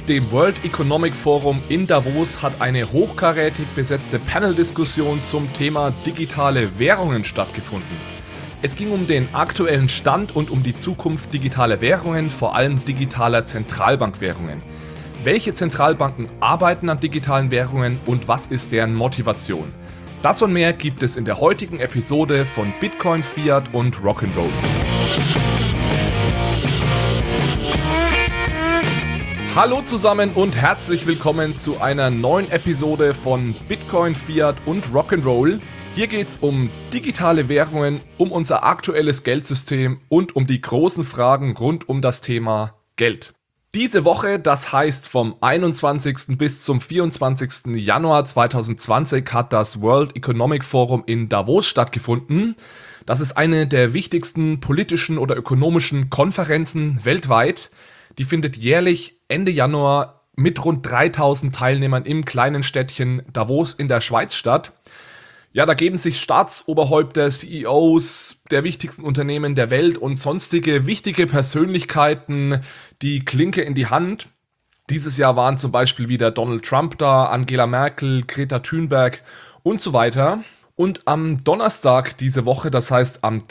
Auf dem World Economic Forum in Davos hat eine hochkarätig besetzte Panel-Diskussion zum Thema digitale Währungen stattgefunden. Es ging um den aktuellen Stand und um die Zukunft digitaler Währungen, vor allem digitaler Zentralbankwährungen. Welche Zentralbanken arbeiten an digitalen Währungen und was ist deren Motivation? Das und mehr gibt es in der heutigen Episode von Bitcoin, Fiat und Rock'n'Roll. Hallo zusammen und herzlich willkommen zu einer neuen Episode von Bitcoin, Fiat und Rock'n'Roll. Hier geht es um digitale Währungen, um unser aktuelles Geldsystem und um die großen Fragen rund um das Thema Geld. Diese Woche, das heißt vom 21. bis zum 24. Januar 2020, hat das World Economic Forum in Davos stattgefunden. Das ist eine der wichtigsten politischen oder ökonomischen Konferenzen weltweit. Die findet jährlich Ende Januar mit rund 3000 Teilnehmern im kleinen Städtchen Davos in der Schweiz statt. Ja, da geben sich Staatsoberhäupter, CEOs der wichtigsten Unternehmen der Welt und sonstige wichtige Persönlichkeiten die Klinke in die Hand. Dieses Jahr waren zum Beispiel wieder Donald Trump da, Angela Merkel, Greta Thunberg und so weiter. Und am Donnerstag diese Woche, das heißt am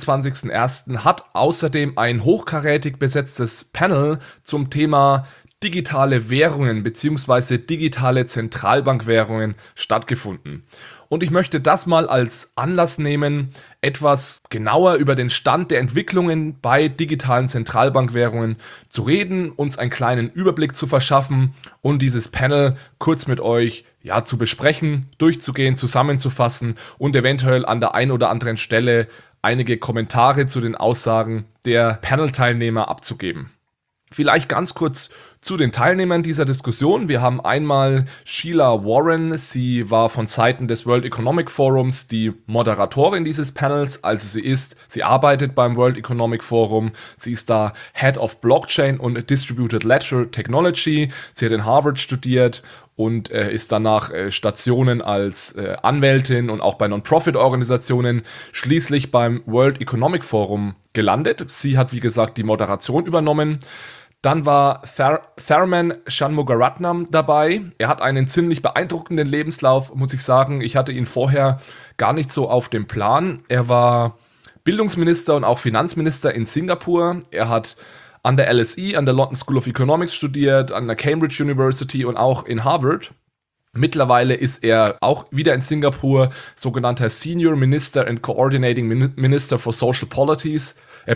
23.01., hat außerdem ein hochkarätig besetztes Panel zum Thema digitale Währungen bzw. digitale Zentralbankwährungen stattgefunden. Und ich möchte das mal als Anlass nehmen, etwas genauer über den Stand der Entwicklungen bei digitalen Zentralbankwährungen zu reden, uns einen kleinen Überblick zu verschaffen und dieses Panel kurz mit euch zu besprechen, durchzugehen, zusammenzufassen und eventuell an der einen oder anderen Stelle einige Kommentare zu den Aussagen der Panel-Teilnehmer abzugeben. Vielleicht ganz kurz zu den Teilnehmern dieser Diskussion. Wir haben einmal Sheila Warren. Sie war von Seiten des World Economic Forums die Moderatorin dieses Panels. Also sie arbeitet beim World Economic Forum. Sie ist da Head of Blockchain und Distributed Ledger Technology. Sie hat in Harvard studiert und ist danach Stationen als Anwältin und auch bei Non-Profit-Organisationen schließlich beim World Economic Forum gelandet. Sie hat, wie gesagt, die Moderation übernommen. Dann war Tharman Shanmugaratnam dabei. Er hat einen ziemlich beeindruckenden Lebenslauf, muss ich sagen. Ich hatte ihn vorher gar nicht so auf dem Plan. Er war Bildungsminister und auch Finanzminister in Singapur. Er hat an der LSE, an der London School of Economics studiert, an der Cambridge University und auch in Harvard. Mittlerweile ist er auch wieder in Singapur sogenannter Senior Minister and Coordinating Minister for Social Policies.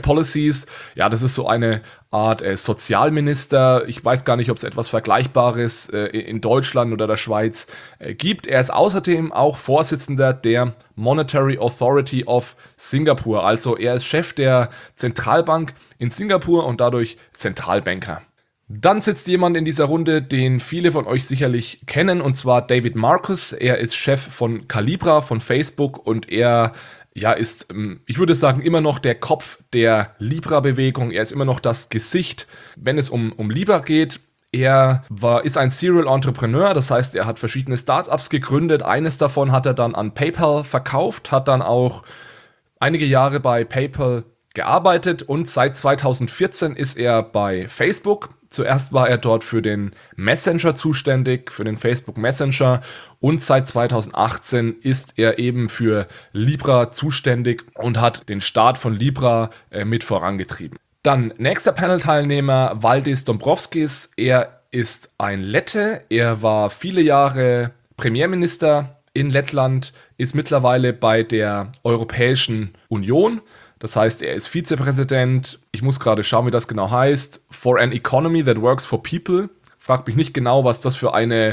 Ja, das ist so eine Art Sozialminister. Ich weiß gar nicht, ob es etwas Vergleichbares in Deutschland oder der Schweiz gibt. Er ist außerdem auch Vorsitzender der Monetary Authority of Singapore. Also er ist Chef der Zentralbank in Singapur und dadurch Zentralbanker. Dann sitzt jemand in dieser Runde, den viele von euch sicherlich kennen, und zwar David Marcus. Er ist Chef von Calibra, von Facebook, und er ist, ich würde sagen, immer noch der Kopf der Libra-Bewegung. Er ist immer noch das Gesicht, wenn es um Libra geht. Er ist ein Serial Entrepreneur, das heißt, er hat verschiedene Startups gegründet. Eines davon hat er dann an PayPal verkauft, hat dann auch einige Jahre bei PayPal gearbeitet und seit 2014 ist er bei Facebook. Zuerst war er dort für den Messenger zuständig, für den Facebook Messenger, und seit 2018 ist er eben für Libra zuständig und hat den Start von Libra mit vorangetrieben. Dann nächster Panel-Teilnehmer, Valdis Dombrovskis. Er ist ein Lette, er war viele Jahre Premierminister in Lettland, ist mittlerweile bei der Europäischen Union. Das heißt, er ist Vizepräsident, ich muss gerade schauen, wie das genau heißt, for an economy that works for people. Fragt mich nicht genau, was das für eine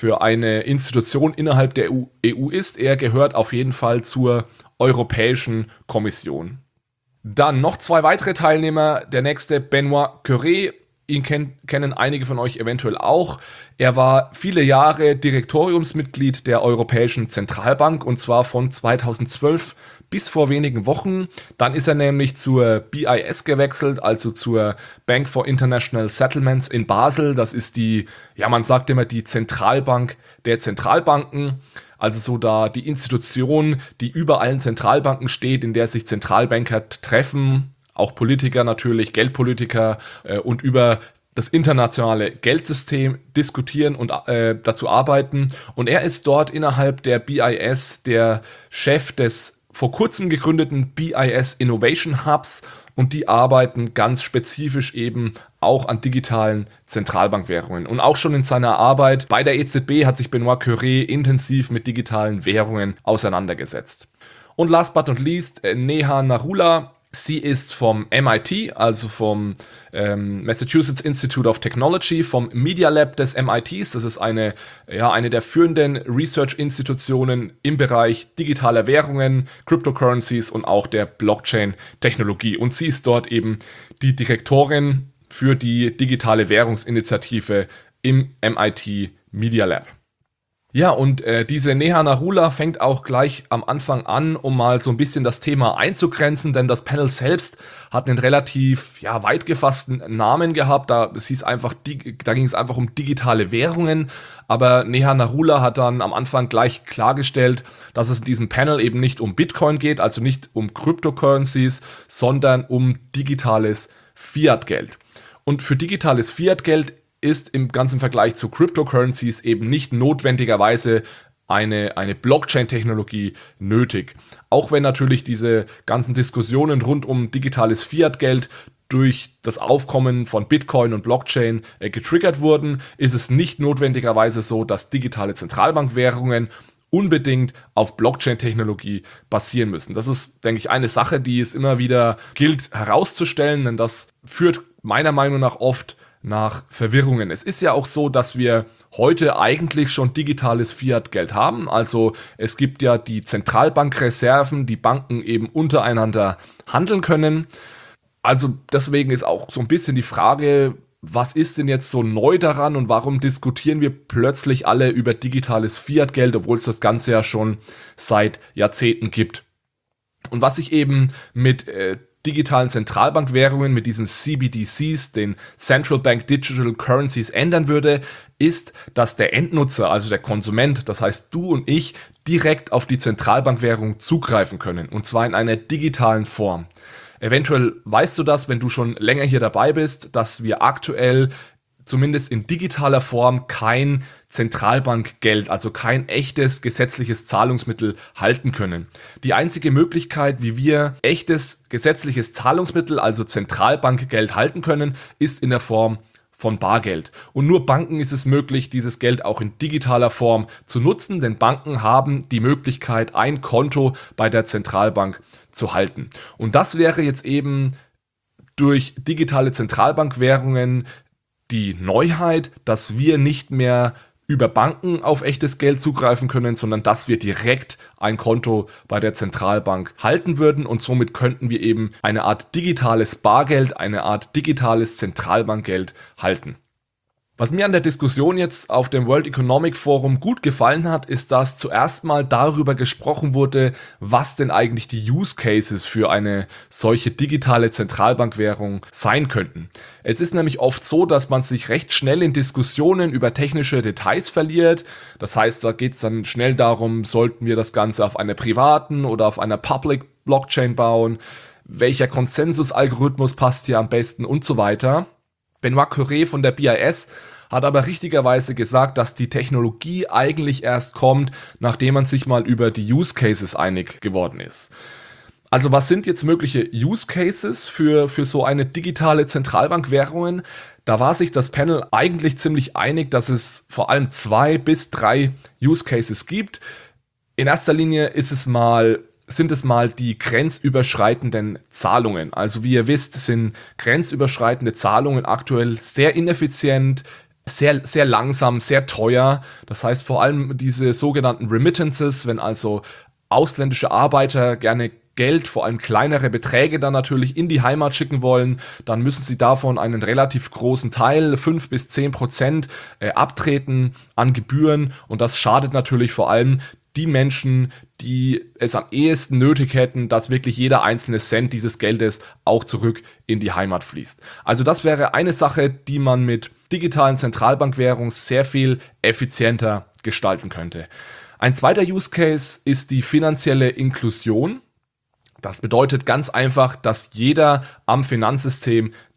Institution innerhalb der EU ist. Er gehört auf jeden Fall zur Europäischen Kommission. Dann noch zwei weitere Teilnehmer. Der nächste, Benoît Cœuré. Ihn kennen einige von euch eventuell auch. Er war viele Jahre Direktoriumsmitglied der Europäischen Zentralbank und zwar von 2012 bis vor wenigen Wochen. Dann ist er nämlich zur BIS gewechselt, also zur Bank for International Settlements in Basel. Das ist man sagt immer die Zentralbank der Zentralbanken. Also so da die Institution, die über allen Zentralbanken steht, in der sich Zentralbanker treffen, auch Politiker natürlich, Geldpolitiker und über das internationale Geldsystem diskutieren und dazu arbeiten. Und er ist dort innerhalb der BIS der Chef des vor kurzem gegründeten BIS Innovation Hubs und die arbeiten ganz spezifisch eben auch an digitalen Zentralbankwährungen. Und auch schon in seiner Arbeit bei der EZB hat sich Benoît Cœuré intensiv mit digitalen Währungen auseinandergesetzt. Und last but not least, Neha Narula. Sie ist vom MIT, also vom Massachusetts Institute of Technology, vom Media Lab des MITs. Das ist eine der führenden Research-Institutionen im Bereich digitaler Währungen, Cryptocurrencies und auch der Blockchain-Technologie. Und sie ist dort eben die Direktorin für die digitale Währungsinitiative im MIT Media Lab. Ja, und diese Neha Narula fängt auch gleich am Anfang an, um mal so ein bisschen das Thema einzugrenzen, denn das Panel selbst hat einen relativ weit gefassten Namen gehabt. Da ging es einfach um digitale Währungen, aber Neha Narula hat dann am Anfang gleich klargestellt, dass es in diesem Panel eben nicht um Bitcoin geht, also nicht um Cryptocurrencies, sondern um digitales Fiat-Geld. Und für digitales Fiat-Geld ist im ganzen Vergleich zu Cryptocurrencies eben nicht notwendigerweise eine Blockchain-Technologie nötig. Auch wenn natürlich diese ganzen Diskussionen rund um digitales Fiat-Geld durch das Aufkommen von Bitcoin und Blockchain getriggert wurden, ist es nicht notwendigerweise so, dass digitale Zentralbankwährungen unbedingt auf Blockchain-Technologie basieren müssen. Das ist, denke ich, eine Sache, die es immer wieder gilt herauszustellen, denn das führt meiner Meinung nach oft nach Verwirrungen. Es ist ja auch so, dass wir heute eigentlich schon digitales Fiat-Geld haben. Also es gibt ja die Zentralbankreserven, die Banken eben untereinander handeln können. Also deswegen ist auch so ein bisschen die Frage, was ist denn jetzt so neu daran und warum diskutieren wir plötzlich alle über digitales Fiat-Geld, obwohl es das Ganze ja schon seit Jahrzehnten gibt. Und was sich eben mit digitalen Zentralbankwährungen, mit diesen CBDCs, den Central Bank Digital Currencies, ändern würde, ist, dass der Endnutzer, also der Konsument, das heißt du und ich, direkt auf die Zentralbankwährung zugreifen können, und zwar in einer digitalen Form. Eventuell weißt du das, wenn du schon länger hier dabei bist, dass wir aktuell zumindest in digitaler Form kein Zentralbankgeld, also kein echtes gesetzliches Zahlungsmittel halten können. Die einzige Möglichkeit, wie wir echtes gesetzliches Zahlungsmittel, also Zentralbankgeld halten können, ist in der Form von Bargeld. Und nur Banken ist es möglich, dieses Geld auch in digitaler Form zu nutzen, denn Banken haben die Möglichkeit, ein Konto bei der Zentralbank zu halten. Und das wäre jetzt eben durch digitale Zentralbankwährungen die Neuheit, dass wir nicht mehr über Banken auf echtes Geld zugreifen können, sondern dass wir direkt ein Konto bei der Zentralbank halten würden, und somit könnten wir eben eine Art digitales Bargeld, eine Art digitales Zentralbankgeld halten. Was mir an der Diskussion jetzt auf dem World Economic Forum gut gefallen hat, ist, dass zuerst mal darüber gesprochen wurde, was denn eigentlich die Use Cases für eine solche digitale Zentralbankwährung sein könnten. Es ist nämlich oft so, dass man sich recht schnell in Diskussionen über technische Details verliert. Das heißt, da geht es dann schnell darum, sollten wir das Ganze auf einer privaten oder auf einer Public Blockchain bauen, welcher Konsensusalgorithmus passt hier am besten und so weiter. Benoît Cœuré von der BIS hat aber richtigerweise gesagt, dass die Technologie eigentlich erst kommt, nachdem man sich mal über die Use Cases einig geworden ist. Also was sind jetzt mögliche Use Cases für so eine digitale Zentralbankwährung? Da war sich das Panel eigentlich ziemlich einig, dass es vor allem 2 bis 3 Use Cases gibt. In erster Linie sind es mal die grenzüberschreitenden Zahlungen. Also wie ihr wisst, sind grenzüberschreitende Zahlungen aktuell sehr ineffizient, sehr, sehr langsam, sehr teuer. Das heißt vor allem diese sogenannten Remittances, wenn also ausländische Arbeiter gerne Geld, vor allem kleinere Beträge dann natürlich in die Heimat schicken wollen, dann müssen sie davon einen relativ großen Teil, 5 bis 10%, abtreten an Gebühren, und das schadet natürlich vor allem die Menschen, die es am ehesten nötig hätten, dass wirklich jeder einzelne Cent dieses Geldes auch zurück in die Heimat fließt. Also das wäre eine Sache, die man mit digitalen Zentralbankwährungen sehr viel effizienter gestalten könnte. Ein zweiter Use Case ist die finanzielle Inklusion. Das bedeutet ganz einfach, dass jeder am Finanzsystem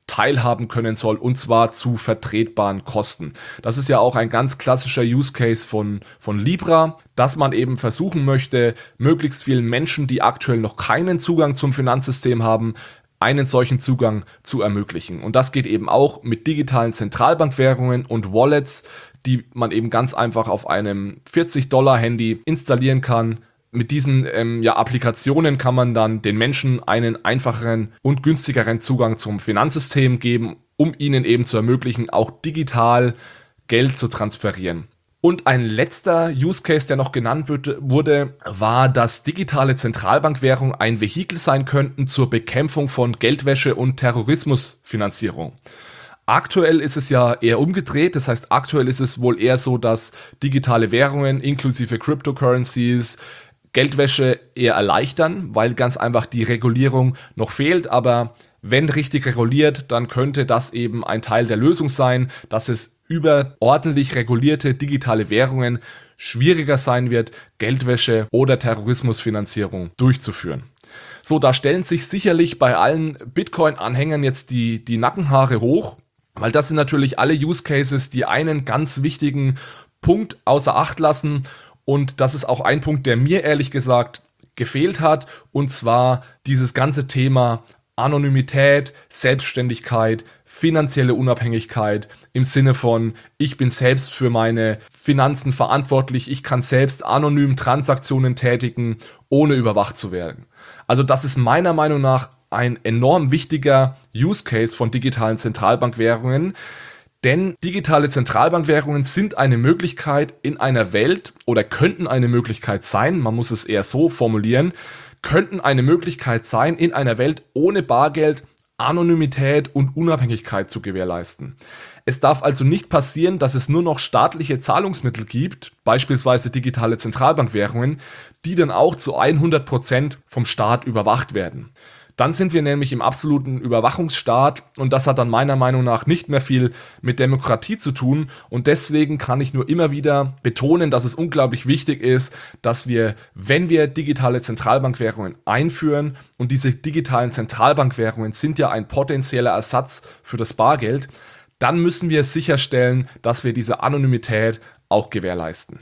teilhaben können soll, und zwar zu vertretbaren Kosten. Das ist ja auch ein ganz klassischer Use Case von Libra, dass man eben versuchen möchte, möglichst vielen Menschen, die aktuell noch keinen Zugang zum Finanzsystem haben, einen solchen Zugang zu ermöglichen. Und das geht eben auch mit digitalen Zentralbankwährungen und Wallets, die man eben ganz einfach auf einem 40-Dollar-Handy installieren kann. Mit diesen Applikationen kann man dann den Menschen einen einfacheren und günstigeren Zugang zum Finanzsystem geben, um ihnen eben zu ermöglichen, auch digital Geld zu transferieren. Und ein letzter Use Case, der noch genannt wurde, war, dass digitale Zentralbankwährungen ein Vehikel sein könnten zur Bekämpfung von Geldwäsche und Terrorismusfinanzierung. Aktuell ist es ja eher umgedreht, das heißt, aktuell ist es wohl eher so, dass digitale Währungen inklusive Cryptocurrencies Geldwäsche eher erleichtern, weil ganz einfach die Regulierung noch fehlt, aber wenn richtig reguliert, dann könnte das eben ein Teil der Lösung sein, dass es über ordentlich regulierte digitale Währungen schwieriger sein wird, Geldwäsche oder Terrorismusfinanzierung durchzuführen. So, da stellen sich sicherlich bei allen Bitcoin-Anhängern jetzt die Nackenhaare hoch, weil das sind natürlich alle Use Cases, die einen ganz wichtigen Punkt außer Acht lassen. Und das ist auch ein Punkt, der mir ehrlich gesagt gefehlt hat, und zwar dieses ganze Thema Anonymität, Selbstständigkeit, finanzielle Unabhängigkeit im Sinne von, ich bin selbst für meine Finanzen verantwortlich, ich kann selbst anonym Transaktionen tätigen, ohne überwacht zu werden. Also das ist meiner Meinung nach ein enorm wichtiger Use Case von digitalen Zentralbankwährungen, denn digitale Zentralbankwährungen sind eine Möglichkeit in einer Welt oder könnten eine Möglichkeit sein, man muss es eher so formulieren, könnten eine Möglichkeit sein, in einer Welt ohne Bargeld Anonymität und Unabhängigkeit zu gewährleisten. Es darf also nicht passieren, dass es nur noch staatliche Zahlungsmittel gibt, beispielsweise digitale Zentralbankwährungen, die dann auch zu 100% vom Staat überwacht werden. Dann sind wir nämlich im absoluten Überwachungsstaat, und das hat dann meiner Meinung nach nicht mehr viel mit Demokratie zu tun, und deswegen kann ich nur immer wieder betonen, dass es unglaublich wichtig ist, dass wir, wenn wir digitale Zentralbankwährungen einführen, und diese digitalen Zentralbankwährungen sind ja ein potenzieller Ersatz für das Bargeld, dann müssen wir sicherstellen, dass wir diese Anonymität auch gewährleisten.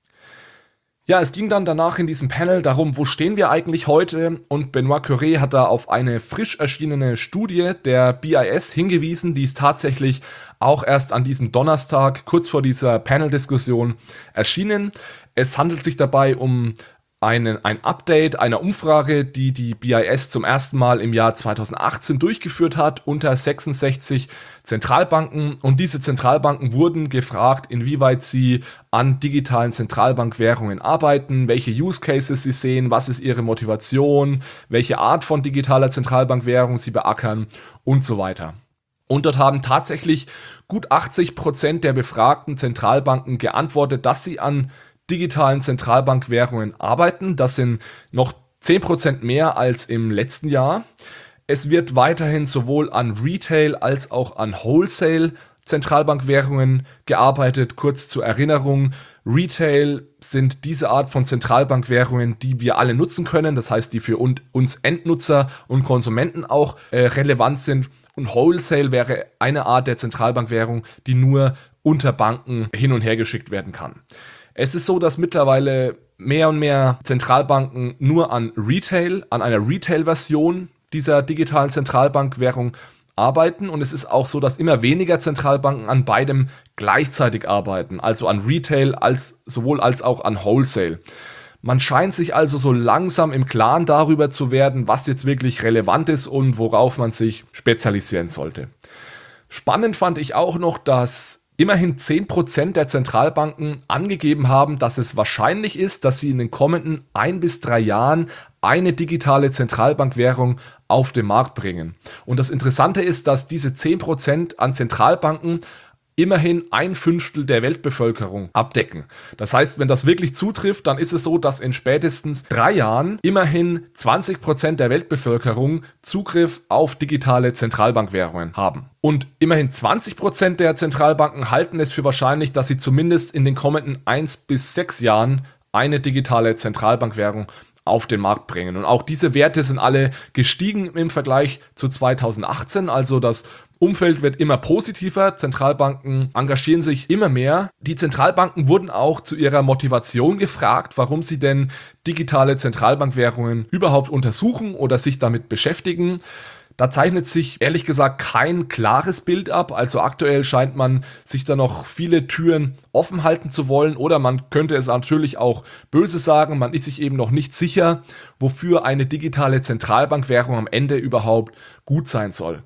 Ja, es ging dann danach in diesem Panel darum, wo stehen wir eigentlich heute, und Benoit Cœuré hat da auf eine frisch erschienene Studie der BIS hingewiesen, die ist tatsächlich auch erst an diesem Donnerstag, kurz vor dieser Panel-Diskussion, erschienen. Es handelt sich dabei um ein Update einer Umfrage, die die BIS zum ersten Mal im Jahr 2018 durchgeführt hat unter 66 Zentralbanken, und diese Zentralbanken wurden gefragt, inwieweit sie an digitalen Zentralbankwährungen arbeiten, welche Use Cases sie sehen, was ist ihre Motivation, welche Art von digitaler Zentralbankwährung sie beackern und so weiter. Und dort haben tatsächlich gut 80% der befragten Zentralbanken geantwortet, dass sie an digitalen Zentralbankwährungen arbeiten. Das sind noch 10% mehr als im letzten Jahr. Es wird weiterhin sowohl an Retail als auch an Wholesale Zentralbankwährungen gearbeitet. Kurz zur Erinnerung, Retail sind diese Art von Zentralbankwährungen, die wir alle nutzen können, das heißt, die für uns Endnutzer und Konsumenten auch relevant sind. Und Wholesale wäre eine Art der Zentralbankwährung, die nur unter Banken hin und her geschickt werden kann. Es ist so, dass mittlerweile mehr und mehr Zentralbanken nur an einer Retail-Version dieser digitalen Zentralbankwährung arbeiten, und es ist auch so, dass immer weniger Zentralbanken an beidem gleichzeitig arbeiten, also an Retail sowohl als auch an Wholesale. Man scheint sich also so langsam im Klaren darüber zu werden, was jetzt wirklich relevant ist und worauf man sich spezialisieren sollte. Spannend fand ich auch noch, dass immerhin 10% der Zentralbanken angegeben haben, dass es wahrscheinlich ist, dass sie in den kommenden 1 bis 3 Jahren eine digitale Zentralbankwährung auf den Markt bringen. Und das Interessante ist, dass diese 10% an Zentralbanken immerhin 1/5 der Weltbevölkerung abdecken. Das heißt, wenn das wirklich zutrifft, dann ist es so, dass in spätestens 3 Jahren immerhin 20% der Weltbevölkerung Zugriff auf digitale Zentralbankwährungen haben. Und immerhin 20% der Zentralbanken halten es für wahrscheinlich, dass sie zumindest in den kommenden 1 bis 6 Jahren eine digitale Zentralbankwährung auf den Markt bringen. Und auch diese Werte sind alle gestiegen im Vergleich zu 2018, also das Umfeld wird immer positiver, Zentralbanken engagieren sich immer mehr. Die Zentralbanken wurden auch zu ihrer Motivation gefragt, warum sie denn digitale Zentralbankwährungen überhaupt untersuchen oder sich damit beschäftigen. Da zeichnet sich ehrlich gesagt kein klares Bild ab, also aktuell scheint man sich da noch viele Türen offen halten zu wollen oder man könnte es natürlich auch böse sagen, man ist sich eben noch nicht sicher, wofür eine digitale Zentralbankwährung am Ende überhaupt gut sein soll.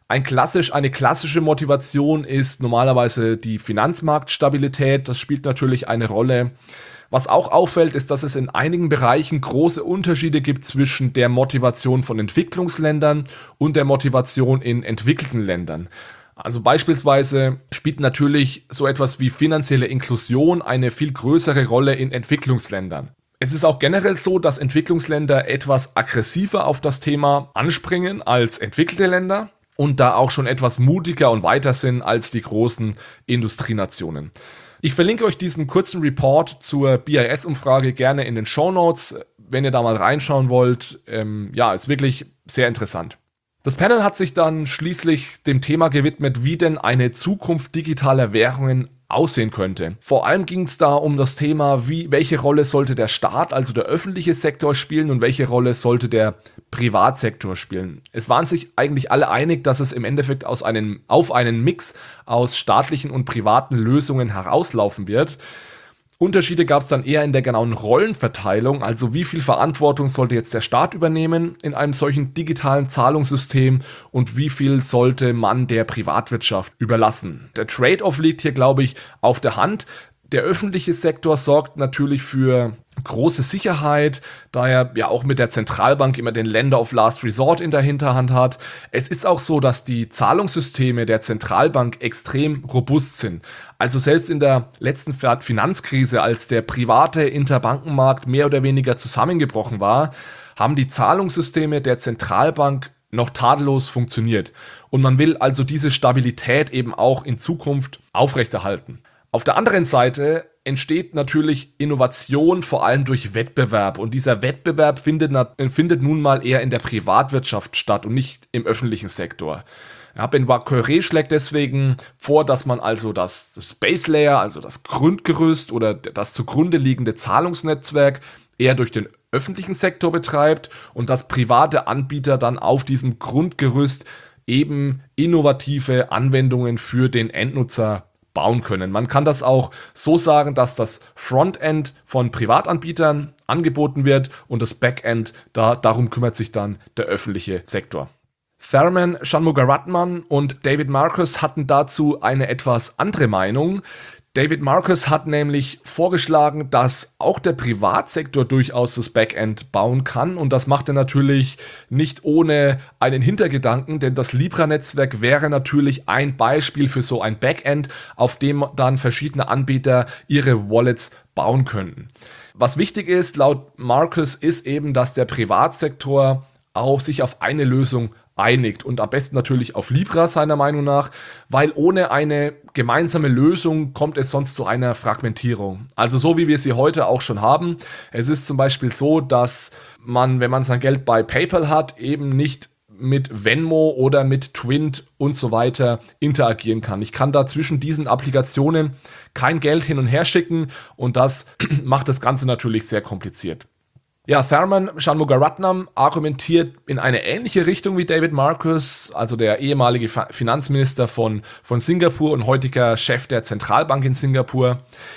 Eine klassische Motivation ist normalerweise die Finanzmarktstabilität, das spielt natürlich eine Rolle. Was auch auffällt, ist, dass es in einigen Bereichen große Unterschiede gibt zwischen der Motivation von Entwicklungsländern und der Motivation in entwickelten Ländern. Also beispielsweise spielt natürlich so etwas wie finanzielle Inklusion eine viel größere Rolle in Entwicklungsländern. Es ist auch generell so, dass Entwicklungsländer etwas aggressiver auf das Thema anspringen als entwickelte Länder und da auch schon etwas mutiger und weiter sind als die großen Industrienationen. Ich verlinke euch diesen kurzen Report zur BIS-Umfrage gerne in den Shownotes, wenn ihr da mal reinschauen wollt. Ist wirklich sehr interessant. Das Panel hat sich dann schließlich dem Thema gewidmet, wie denn eine Zukunft digitaler Währungen aussehen könnte. Vor allem ging es da um das Thema, welche Rolle sollte der Staat, also der öffentliche Sektor spielen und welche Rolle sollte der Privatsektor spielen. Es waren sich eigentlich alle einig, dass es im Endeffekt auf einen Mix aus staatlichen und privaten Lösungen herauslaufen wird. Unterschiede gab es dann eher in der genauen Rollenverteilung, also wie viel Verantwortung sollte jetzt der Staat übernehmen in einem solchen digitalen Zahlungssystem und wie viel sollte man der Privatwirtschaft überlassen. Der Trade-off liegt hier, glaube ich, auf der Hand. Der öffentliche Sektor sorgt natürlich für große Sicherheit, da er ja auch mit der Zentralbank immer den Lender of Last Resort in der Hinterhand hat. Es ist auch so, dass die Zahlungssysteme der Zentralbank extrem robust sind. Also selbst in der letzten Finanzkrise, als der private Interbankenmarkt mehr oder weniger zusammengebrochen war, haben die Zahlungssysteme der Zentralbank noch tadellos funktioniert. Und man will also diese Stabilität eben auch in Zukunft aufrechterhalten. Auf der anderen Seite entsteht natürlich Innovation vor allem durch Wettbewerb und dieser Wettbewerb findet nun mal eher in der Privatwirtschaft statt und nicht im öffentlichen Sektor. Benoit Cœuré schlägt deswegen vor, dass man also das Base Layer, also das Grundgerüst oder das zugrunde liegende Zahlungsnetzwerk eher durch den öffentlichen Sektor betreibt und dass private Anbieter dann auf diesem Grundgerüst eben innovative Anwendungen für den Endnutzer bauen können. Man kann das auch so sagen, dass das Frontend von Privatanbietern angeboten wird und das Backend, darum kümmert sich dann der öffentliche Sektor. Tharman Shanmugaratnam und David Marcus hatten dazu eine etwas andere Meinung. David Marcus hat nämlich vorgeschlagen, dass auch der Privatsektor durchaus das Backend bauen kann und das macht er natürlich nicht ohne einen Hintergedanken, denn das Libra-Netzwerk wäre natürlich ein Beispiel für so ein Backend, auf dem dann verschiedene Anbieter ihre Wallets bauen könnten. Was wichtig ist, laut Marcus, ist eben, dass der Privatsektor auch sich auf eine Lösung einigt und am besten natürlich auf Libra seiner Meinung nach, weil ohne eine gemeinsame Lösung kommt es sonst zu einer Fragmentierung. Also so wie wir sie heute auch schon haben. Es ist zum Beispiel so, dass man, wenn man sein Geld bei PayPal hat, eben nicht mit Venmo oder mit Twint und so weiter interagieren kann. Ich kann da zwischen diesen Applikationen kein Geld hin und her schicken und das macht das Ganze natürlich sehr kompliziert. Ja, Tharman Shanmugaratnam argumentiert in eine ähnliche Richtung wie David Marcus, also der ehemalige Finanzminister von Singapur und heutiger Chef der Zentralbank in Singapur.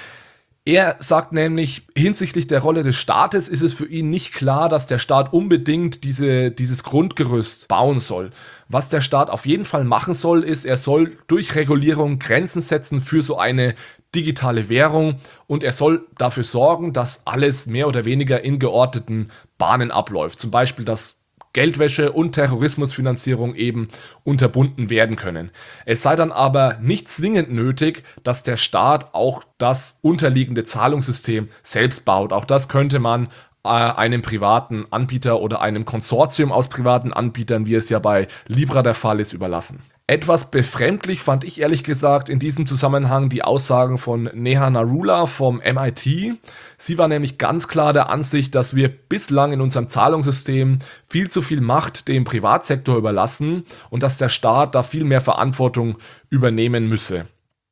Er sagt nämlich, hinsichtlich der Rolle des Staates ist es für ihn nicht klar, dass der Staat unbedingt dieses Grundgerüst bauen soll. Was der Staat auf jeden Fall machen soll, ist, er soll durch Regulierung Grenzen setzen für so eine digitale Währung und er soll dafür sorgen, dass alles mehr oder weniger in geordneten Bahnen abläuft. Zum Beispiel, dass Geldwäsche und Terrorismusfinanzierung eben unterbunden werden können. Es sei dann aber nicht zwingend nötig, dass der Staat auch das unterliegende Zahlungssystem selbst baut. Auch das könnte man einem privaten Anbieter oder einem Konsortium aus privaten Anbietern, wie es ja bei Libra der Fall ist, überlassen. Etwas befremdlich fand ich ehrlich gesagt in diesem Zusammenhang die Aussagen von Neha Narula vom MIT. Sie war nämlich ganz klar der Ansicht, dass wir bislang in unserem Zahlungssystem viel zu viel Macht dem Privatsektor überlassen und dass der Staat da viel mehr Verantwortung übernehmen müsse.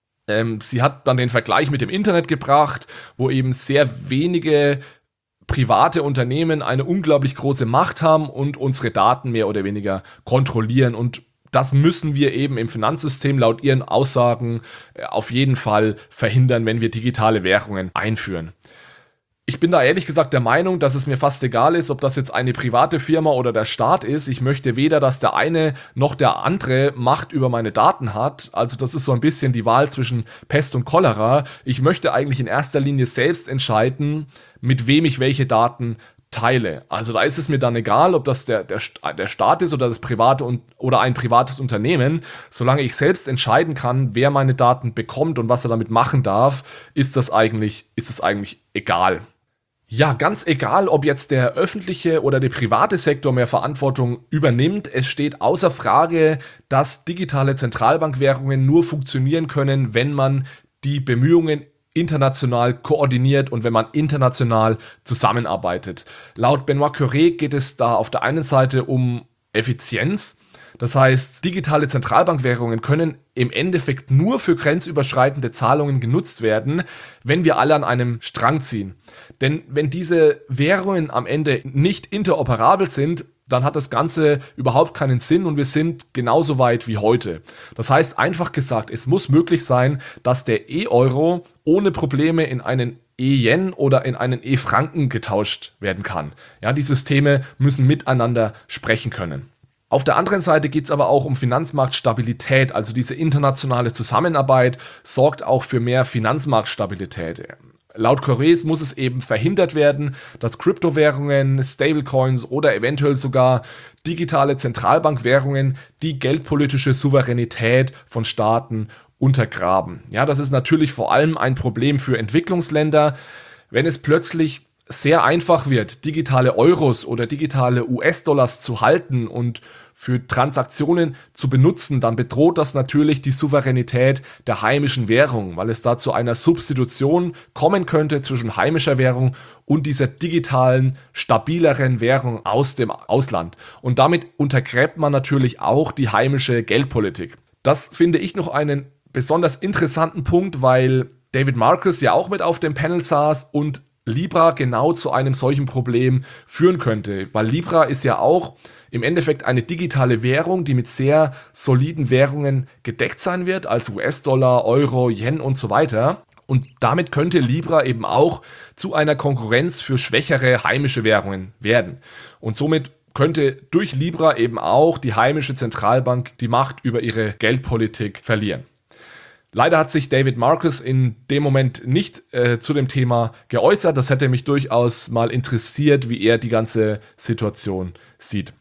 Sie hat dann den Vergleich mit dem Internet gebracht, wo eben sehr wenige private Unternehmen eine unglaublich große Macht haben und unsere Daten mehr oder weniger kontrollieren, und das müssen wir eben im Finanzsystem laut ihren Aussagen auf jeden Fall verhindern, wenn wir digitale Währungen einführen. Ich bin da ehrlich gesagt der Meinung, dass es mir fast egal ist, ob das jetzt eine private Firma oder der Staat ist. Ich möchte weder, dass der eine noch der andere Macht über meine Daten hat. Also das ist so ein bisschen die Wahl zwischen Pest und Cholera. Ich möchte eigentlich in erster Linie selbst entscheiden, mit wem ich welche Daten teile. Also da ist es mir dann egal, ob das der Staat ist oder das private oder ein privates Unternehmen. Solange ich selbst entscheiden kann, wer meine Daten bekommt und was er damit machen darf, ist es eigentlich egal. Ja, ganz egal, ob jetzt der öffentliche oder der private Sektor mehr Verantwortung übernimmt, es steht außer Frage, dass digitale Zentralbankwährungen nur funktionieren können, wenn man die Bemühungen international koordiniert und wenn man international zusammenarbeitet. Laut Benoit Cœuré geht es da auf der einen Seite um Effizienz. Das heißt, digitale Zentralbankwährungen können im Endeffekt nur für grenzüberschreitende Zahlungen genutzt werden, wenn wir alle an einem Strang ziehen. Denn wenn diese Währungen am Ende nicht interoperabel sind, dann hat das Ganze überhaupt keinen Sinn und wir sind genauso weit wie heute. Das heißt, einfach gesagt, es muss möglich sein, dass der E-Euro ohne Probleme in einen E-Yen oder in einen E-Franken getauscht werden kann. Ja, die Systeme müssen miteinander sprechen können. Auf der anderen Seite geht es aber auch um Finanzmarktstabilität, also diese internationale Zusammenarbeit sorgt auch für mehr Finanzmarktstabilität. Laut Cœuré muss es eben verhindert werden, dass Kryptowährungen, Stablecoins oder eventuell sogar digitale Zentralbankwährungen die geldpolitische Souveränität von Staaten untergraben. Ja, das ist natürlich vor allem ein Problem für Entwicklungsländer, wenn es plötzlich sehr einfach wird, digitale Euros oder digitale US-Dollars zu halten und für Transaktionen zu benutzen, dann bedroht das natürlich die Souveränität der heimischen Währung, weil es da zu einer Substitution kommen könnte zwischen heimischer Währung und dieser digitalen, stabileren Währung aus dem Ausland. Und damit untergräbt man natürlich auch die heimische Geldpolitik. Das finde ich noch einen besonders interessanten Punkt, weil David Marcus ja auch mit auf dem Panel saß und Libra genau zu einem solchen Problem führen könnte, weil Libra ist ja auch im Endeffekt eine digitale Währung, die mit sehr soliden Währungen gedeckt sein wird, als US-Dollar, Euro, Yen und so weiter. Und damit könnte Libra eben auch zu einer Konkurrenz für schwächere heimische Währungen werden. Und somit könnte durch Libra eben auch die heimische Zentralbank die Macht über ihre Geldpolitik verlieren. Leider hat sich David Marcus in dem Moment nicht zu dem Thema geäußert. Das hätte mich durchaus mal interessiert, wie er die ganze Situation sieht.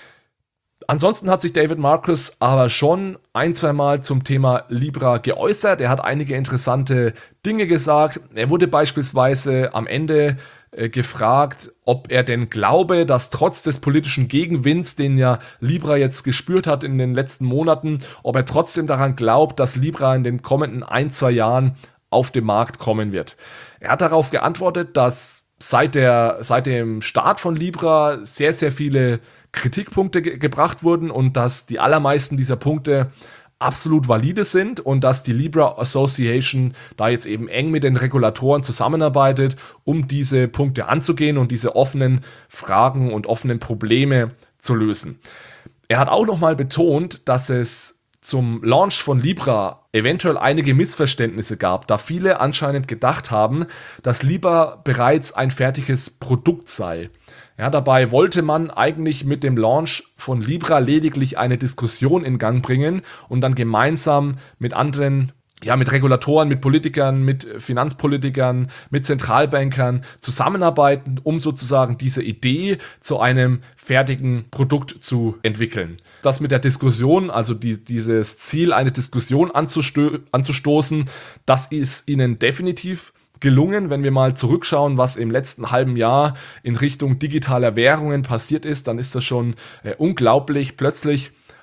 Ansonsten hat sich David Marcus aber schon ein, zwei Mal zum Thema Libra geäußert. Er hat einige interessante Dinge gesagt. Er wurde beispielsweise am Ende gefragt, ob er denn glaube, dass trotz des politischen Gegenwinds, den ja Libra jetzt gespürt hat in den letzten Monaten, ob er trotzdem daran glaubt, dass Libra in den kommenden 1-2 Jahren auf den Markt kommen wird. Er hat darauf geantwortet, dass seit dem Start von Libra sehr, sehr viele Kritikpunkte gebracht wurden und dass die allermeisten dieser Punkte absolut valide sind und dass die Libra Association da jetzt eben eng mit den Regulatoren zusammenarbeitet, um diese Punkte anzugehen und diese offenen Fragen und offenen Probleme zu lösen. Er hat auch nochmal betont, dass es zum Launch von Libra eventuell einige Missverständnisse gab, da viele anscheinend gedacht haben, dass Libra bereits ein fertiges Produkt sei. Ja, dabei wollte man eigentlich mit dem Launch von Libra lediglich eine Diskussion in Gang bringen und dann gemeinsam mit anderen, ja, mit Regulatoren, mit Politikern, mit Finanzpolitikern, mit Zentralbankern zusammenarbeiten, um sozusagen diese Idee zu einem fertigen Produkt zu entwickeln. Das mit der Diskussion, also dieses Ziel, eine Diskussion anzustoßen, das ist ihnen definitiv gelungen, wenn wir mal zurückschauen, was im letzten halben Jahr in Richtung digitaler Währungen passiert ist, dann ist das schon unglaublich. Plötzlich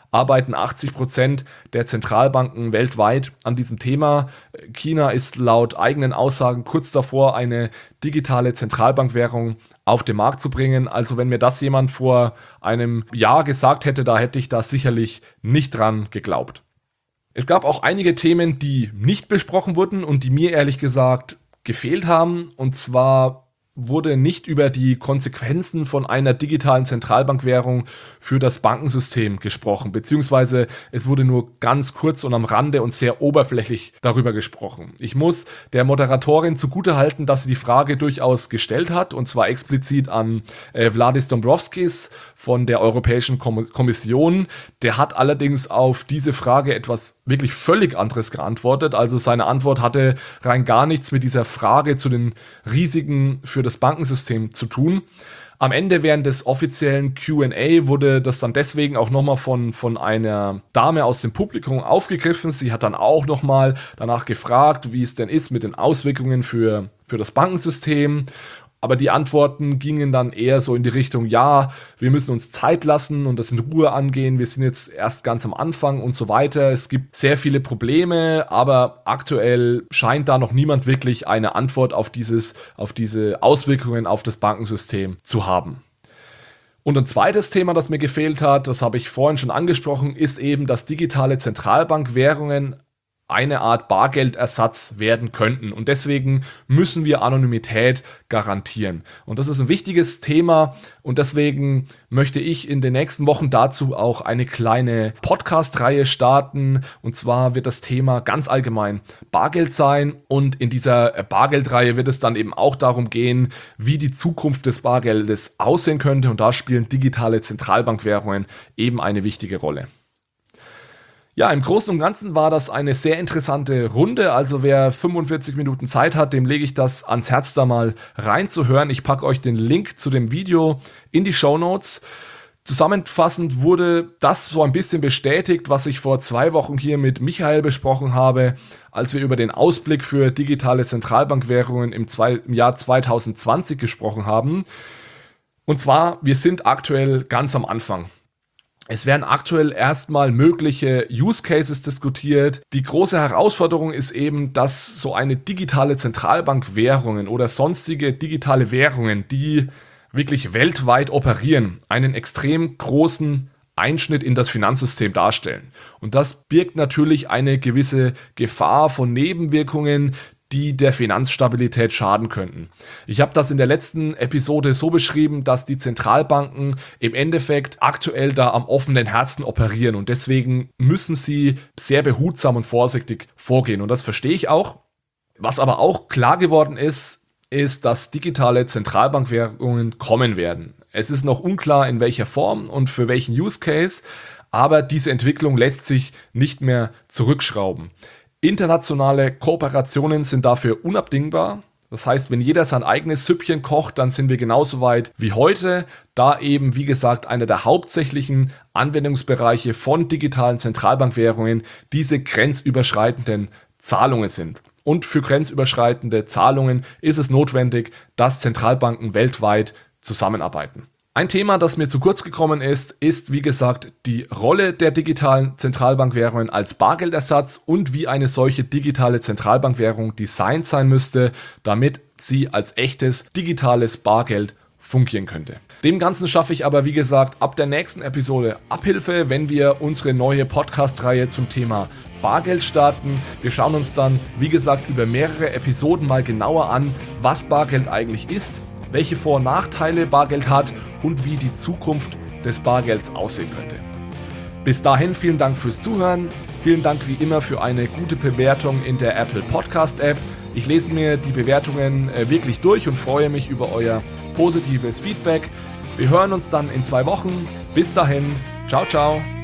arbeiten 80% der Zentralbanken weltweit an diesem Thema. China ist laut eigenen Aussagen kurz davor, eine digitale Zentralbankwährung auf den Markt zu bringen. Also wenn mir das jemand vor einem Jahr gesagt hätte, da hätte ich da sicherlich nicht dran geglaubt. Es gab auch einige Themen, die nicht besprochen wurden und die mir ehrlich gesagt gefehlt haben. Und zwar wurde nicht über die Konsequenzen von einer digitalen Zentralbankwährung für das Bankensystem gesprochen, beziehungsweise es wurde nur ganz kurz und am Rande und sehr oberflächlich darüber gesprochen. Ich muss der Moderatorin zugutehalten, dass sie die Frage durchaus gestellt hat, und zwar explizit an Valdis Dombrovskis von der Europäischen Kommission. Der hat allerdings auf diese Frage etwas wirklich völlig anderes geantwortet. Also seine Antwort hatte rein gar nichts mit dieser Frage zu den Risiken für das Bankensystem zu tun. Am Ende während des offiziellen Q&A wurde das dann deswegen auch nochmal von einer Dame aus dem Publikum aufgegriffen. Sie hat dann auch nochmal danach gefragt, wie es denn ist mit den Auswirkungen für das Bankensystem. Aber die Antworten gingen dann eher so in die Richtung, ja, wir müssen uns Zeit lassen und das in Ruhe angehen, wir sind jetzt erst ganz am Anfang und so weiter. Es gibt sehr viele Probleme, aber aktuell scheint da noch niemand wirklich eine Antwort auf diese Auswirkungen auf das Bankensystem zu haben. Und ein zweites Thema, das mir gefehlt hat, das habe ich vorhin schon angesprochen, ist eben, dass digitale Zentralbankwährungen eine Art Bargeldersatz werden könnten. Und deswegen müssen wir Anonymität garantieren. Und das ist ein wichtiges Thema und deswegen möchte ich in den nächsten Wochen dazu auch eine kleine Podcast-Reihe starten. Und zwar wird das Thema ganz allgemein Bargeld sein. Und in dieser Bargeldreihe wird es dann eben auch darum gehen, wie die Zukunft des Bargeldes aussehen könnte. Und da spielen digitale Zentralbankwährungen eben eine wichtige Rolle. Ja, im Großen und Ganzen war das eine sehr interessante Runde. Also wer 45 Minuten Zeit hat, dem lege ich das ans Herz, da mal reinzuhören. Ich packe euch den Link zu dem Video in die Shownotes. Zusammenfassend wurde das so ein bisschen bestätigt, was ich vor 2 Wochen hier mit Michael besprochen habe, als wir über den Ausblick für digitale Zentralbankwährungen im Jahr 2020 gesprochen haben. Und zwar, wir sind aktuell ganz am Anfang. Es werden aktuell erstmal mögliche Use Cases diskutiert. Die große Herausforderung ist eben, dass so eine digitale Zentralbankwährungen oder sonstige digitale Währungen, die wirklich weltweit operieren, einen extrem großen Einschnitt in das Finanzsystem darstellen. Und das birgt natürlich eine gewisse Gefahr von Nebenwirkungen, die der Finanzstabilität schaden könnten. Ich habe das in der letzten Episode so beschrieben, dass die Zentralbanken im Endeffekt aktuell da am offenen Herzen operieren und deswegen müssen sie sehr behutsam und vorsichtig vorgehen und das verstehe ich auch. Was aber auch klar geworden ist, dass digitale Zentralbankwährungen kommen werden. Es ist noch unklar, in welcher Form und für welchen Use Case, aber diese Entwicklung lässt sich nicht mehr zurückschrauben. Internationale Kooperationen sind dafür unabdingbar. Das heißt, wenn jeder sein eigenes Süppchen kocht, dann sind wir genauso weit wie heute, da eben, wie gesagt, einer der hauptsächlichen Anwendungsbereiche von digitalen Zentralbankwährungen diese grenzüberschreitenden Zahlungen sind. Und für grenzüberschreitende Zahlungen ist es notwendig, dass Zentralbanken weltweit zusammenarbeiten. Ein Thema, das mir zu kurz gekommen ist, wie gesagt, die Rolle der digitalen Zentralbankwährungen als Bargeldersatz und wie eine solche digitale Zentralbankwährung designt sein müsste, damit sie als echtes digitales Bargeld fungieren könnte. Dem Ganzen schaffe ich aber, wie gesagt, ab der nächsten Episode Abhilfe, wenn wir unsere neue Podcast-Reihe zum Thema Bargeld starten. Wir schauen uns dann, wie gesagt, über mehrere Episoden mal genauer an, was Bargeld eigentlich ist, welche Vor- und Nachteile Bargeld hat und wie die Zukunft des Bargelds aussehen könnte. Bis dahin vielen Dank fürs Zuhören, vielen Dank wie immer für eine gute Bewertung in der Apple Podcast App. Ich lese mir die Bewertungen wirklich durch und freue mich über euer positives Feedback. Wir hören uns dann in 2 Wochen. Bis dahin, ciao, ciao.